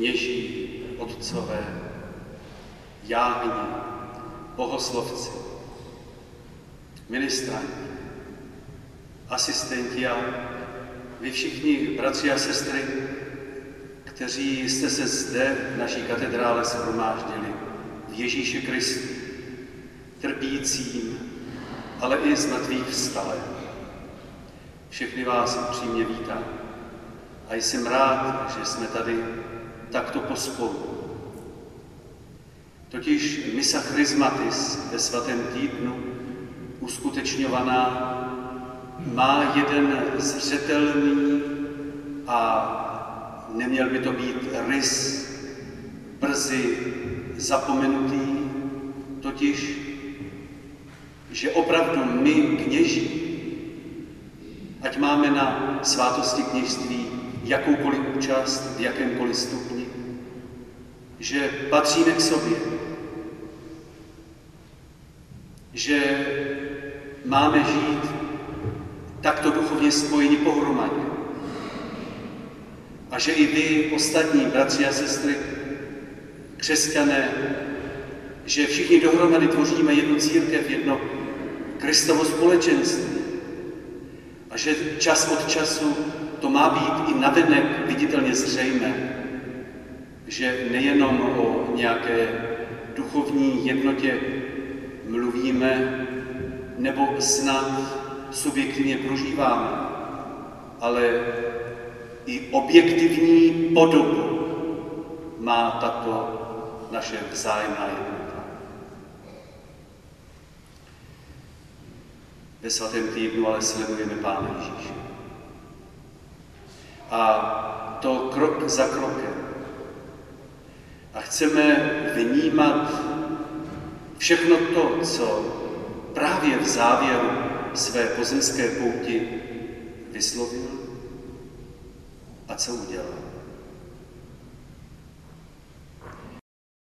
kněží, otcové, jáhni, bohoslovci, ministranti, asistenti a vy všichni, bratři a sestry, kteří jste se zde v naší katedrále shromáždili v Ježíši Kristu, trpícím, ale i z mrtvých vstalé. Všechny vás upřímně vítám a jsem rád, že jsme tady takto pospolu. Totiž misa Chrismatis ve svatém týdnu uskutečňovaná má jeden zřetelný a neměl by to být rys brzy zapomenutý, totiž, že opravdu my, kněží, ať máme na svátosti kněžství jakoukoliv účast v jakémkoliv stupni, že patříme k sobě, že máme žít takto duchovně spojeni pohromadě a že i vy, ostatní bratři a sestry, křesťané, že všichni dohromady tvoříme jednu církev, jedno Kristovo společenství a že čas od času to má být i navenek viditelně zřejmé, že nejenom o nějaké duchovní jednotě mluvíme nebo snad subjektivně prožíváme, ale i objektivní podobu má tato naše vzájemná jednota. Ve svatém týdnu ale sledujeme Pána Ježíše. A to krok za krokem. A chceme vnímat všechno to, co právě v závěru své pozemské pouti vyslovil a co udělal.